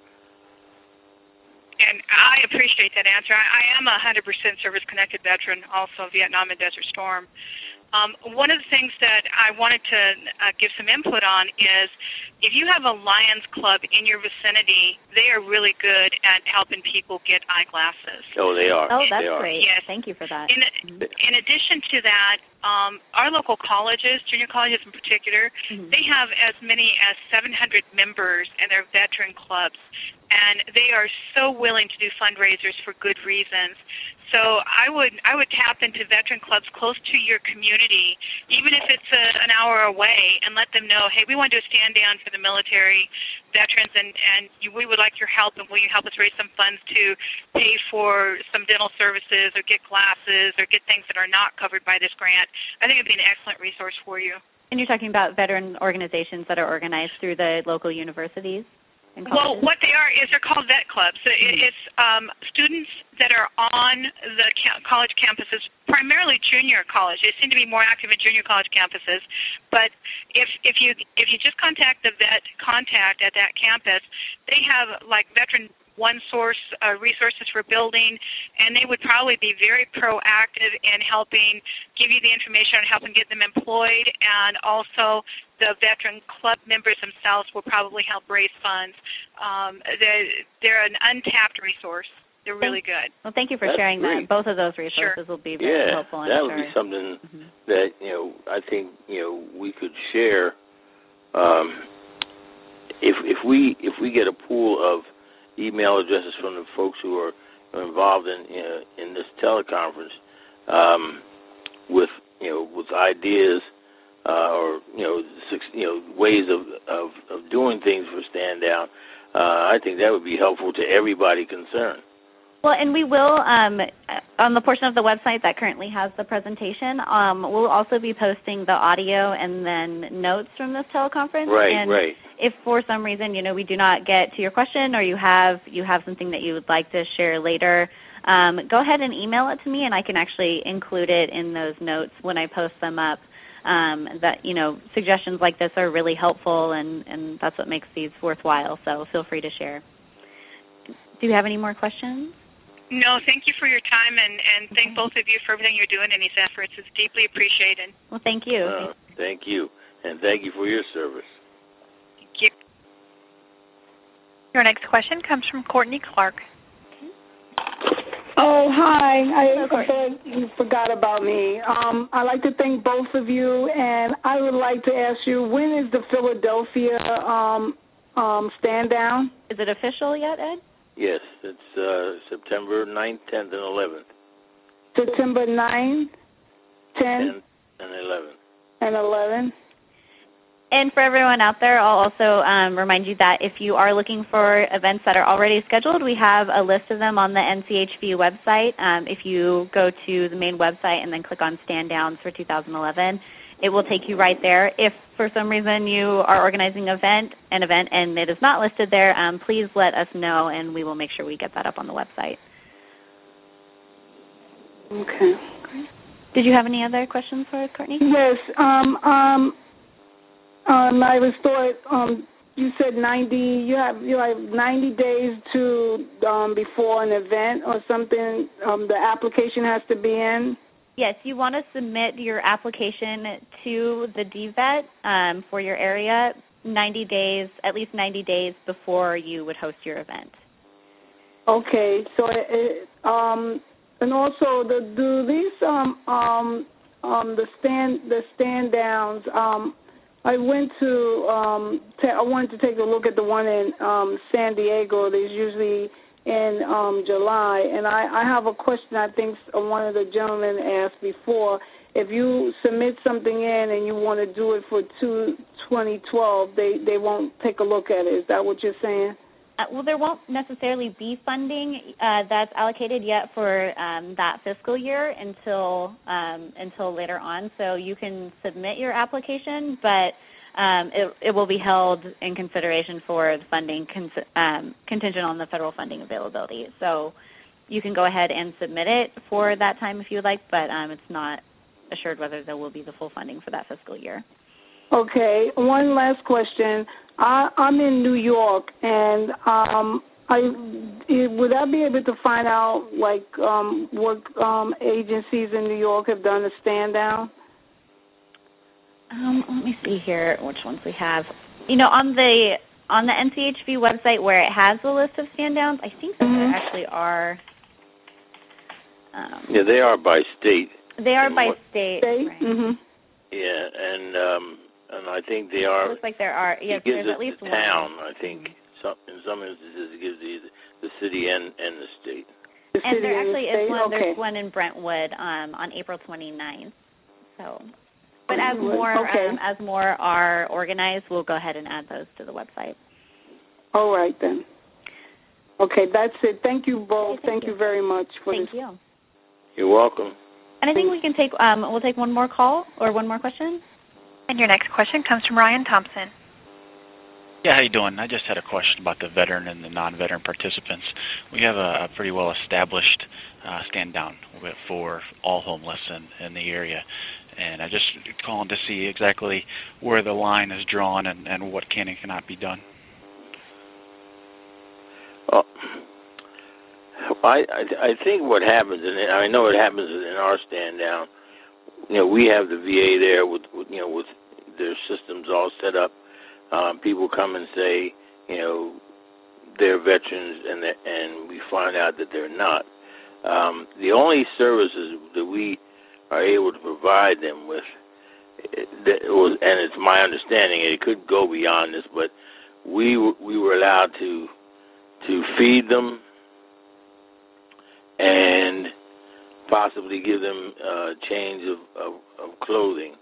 And I appreciate that answer. I, I am a one hundred percent service-connected veteran, also Vietnam and Desert Storm. Um, one of the things that I wanted to uh, give some input on is if you have a Lions Club in your vicinity, they are really good at helping people get eyeglasses.
Oh, they are.
Oh, that's
they are.
great.
Yes.
Thank you for that.
In,
mm-hmm.
in addition to that, um, our local colleges, junior colleges in particular, mm-hmm. they have as many as seven hundred members in their veteran clubs, and they are so willing to do fundraisers for good reasons. So I would I would tap into veteran clubs close to your community, even if it's a, an hour away, and let them know, hey, we want to do a stand down for the military veterans, and, and you, we would like your help, and will you help us raise some funds to pay for some dental services or get glasses or get things that are not covered by this grant. I think it would be an excellent resource for you.
And you're talking about veteran organizations that are organized through the local universities?
Well, what they are is they're called vet clubs. So mm-hmm. It's um, students that are on the ca- college campuses, primarily junior college. They seem to be more active in junior college campuses. But if if you if you just contact the vet contact at that campus, they have like veteran one source uh, resources for building, and they would probably be very proactive in helping give you the information on helping get them employed, and also the veteran club members themselves will probably help raise funds. Um, they're, they're an untapped resource. They're really good.
Well, thank you for
That's
sharing
great.
that. Both of those resources
Sure.
will be very
yeah,
helpful. I'm
that
sure.
would be something
mm-hmm.
that, you know, I think, you know, we could share. Um, if if we if we get a pool of email addresses from the folks who are involved in in, in this teleconference, um, with you know, with ideas uh, or you know, six, you know, ways of, of of doing things for Stand Down, uh, I think that would be helpful to everybody concerned.
Well, and we will, um, on the portion of the website that currently has the presentation, um, we'll also be posting the audio and then notes from this teleconference.
Right,
and
right.
If for some reason, you know, we do not get to your question or you have you have something that you would like to share later, um, go ahead and email it to me, and I can actually include it in those notes when I post them up. Um, that, you know, suggestions like this are really helpful, and, and that's what makes these worthwhile, so feel free to share. Do you have any more questions?
No, thank you for your time, and, and thank both of you for everything you're doing in these efforts. It's deeply appreciated.
Well, thank you.
Uh, thank you, and thank you for your service.
Thank you.
Your next question comes from Courtney Clark.
Oh, hi. I
Hello,
thought you forgot about me. Um, I'd like to thank both of you, and I would like to ask you, when is the Philadelphia um, um, stand down?
Is it official yet, Ed?
Yes, it's uh, September ninth, tenth, and eleventh.
September ninth, tenth,
and eleventh.
And eleventh.
And for everyone out there, I'll also um, remind you that if you are looking for events that are already scheduled, we have a list of them on the N C H V website. Um, if you go to the main website and then click on Stand Downs for two thousand eleven, it will take you right there. If for some reason you are organizing an event, an event and it is not listed there, um, please let us know, and we will make sure we get that up on the website.
Okay.
Did you have any other questions for us, Courtney?
Yes. Um, um, um, I was thought um, you said ninety. You have you have ninety days to um, before an event or something. Um, the application has to be in.
Yes, you want to submit your application to the D VET um, for your area ninety days, at least ninety days before you would host your event.
Okay, so it, um, and also the do these um um um the stand the stand downs. Um, I went to um ta- I wanted to take a look at the one in um San Diego. There's usually in um, July, and I, I have a question I think one of the gentlemen asked before. If you submit something in and you want to do it for two, twenty twelve, they, they won't take a look at it. Is that what you're saying?
Uh, well, there won't necessarily be funding uh, that's allocated yet for um, that fiscal year until um, until later on. So you can submit your application, but Um, it, it will be held in consideration for the funding con- um, contingent on the federal funding availability. So you can go ahead and submit it for that time if you would like, but um, it's not assured whether there will be the full funding for that fiscal year.
Okay. One last question. I, I'm in New York, and um, I would I be able to find out like um, what um, agencies in New York have done a stand down?
Um, let me see here which ones we have. You know, on the on the N C H V website where it has the list of stand downs, I think that
mm-hmm.
there actually are. Um,
yeah, they are by state.
They are
and
by
what,
state.
State.
Right.
Mm-hmm.
Yeah, and um, and I think they are.
It looks like there are. Yes,
it gives
there's
us
at least
the
one.
town. I think some, in some instances it gives the the city and, and the state.
The
and
city
there
and
actually
the state?
is one.
Okay.
There's one in Brentwood um, on April twenty-ninth. So. But as more
okay.
um, as more are organized, we'll go ahead and add those to the website.
All right then. Okay, that's it. Thank you both.
Okay, thank
thank
you.
you very much for
Thank
this.
you.
You're welcome.
And I think we can take um, we'll take one more call or one more question.
And your next question comes from Ryan Thompson.
Yeah, how you doing? I just had a question about the veteran and the non-veteran participants. We have a, a pretty well-established uh, stand-down for all homeless in, in the area, and I just calling to see exactly where the line is drawn and, and what can and cannot be done.
Well, I I think what happens, and I know it happens in our stand-down. You know, we have the V A there with, with you know with their systems all set up. Um, people come and say, you know, they're veterans, and that, and we find out that they're not. Um, the only services that we are able to provide them with, that was, and it's my understanding, it could go beyond this, but we we were allowed to to feed them and possibly give them a change of, of, of clothing.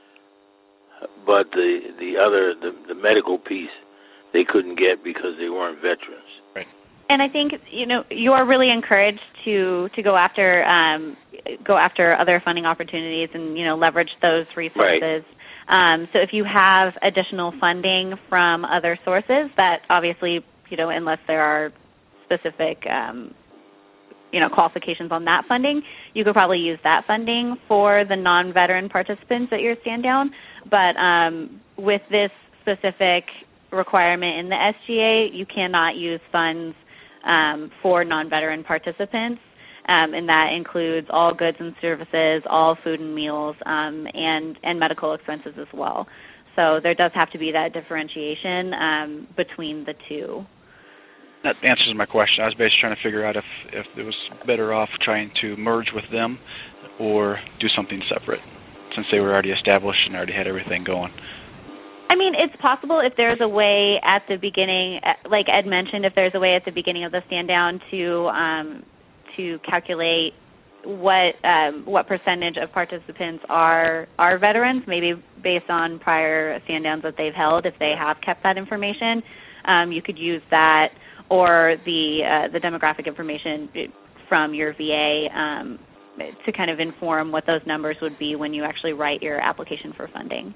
But the the other, the, the medical piece, they couldn't get because they weren't veterans.
Right.
And I think, you know, you are really encouraged to, to go after um, go after other funding opportunities and, you know, leverage those resources. Right. Um, so if you have additional funding from other sources, that obviously, you know, unless there are specific, um, you know, qualifications on that funding, you could probably use that funding for the non-veteran participants at your stand down. But um, with this specific requirement in the S G A, you cannot use funds um, for non-veteran participants, um, and that includes all goods and services, all food and meals, um, and, and medical expenses as well. So there does have to be that differentiation um, between the two.
That answers my question. I was basically trying to figure out if, if it was better off trying to merge with them or do something separate, since they were already established and already had everything going.
I mean, it's possible if there's a way at the beginning, like Ed mentioned, if there's a way at the beginning of the stand down to um, to calculate what um, what percentage of participants are are veterans, maybe based on prior stand downs that they've held, if they have kept that information, um, you could use that, or the uh, the demographic information from your V A um, to kind of inform what those numbers would be when you actually write your application for funding.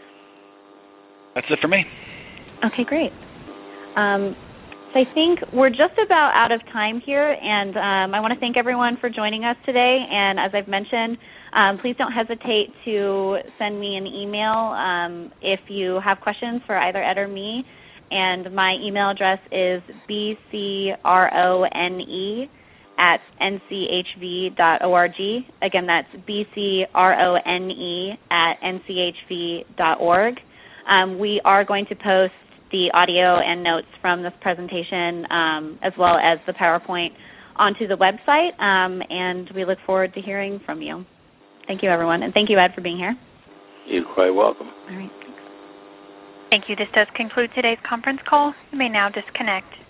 That's it for me.
Okay, great. Um, so I think we're just about out of time here, and um, I want to thank everyone for joining us today. And as I've mentioned, um, please don't hesitate to send me an email um, if you have questions for either Ed or me. And my email address is b c r o n e at n c h v dot org. Again, that's b c r o n e at n c h v dot org. Um, we are going to post the audio and notes from this presentation um, as well as the PowerPoint onto the website, um, and we look forward to hearing from you. Thank you, everyone, and thank you, Ed, for being here.
You're quite welcome.
All right.
Thank you. This does conclude today's conference call. You may now disconnect.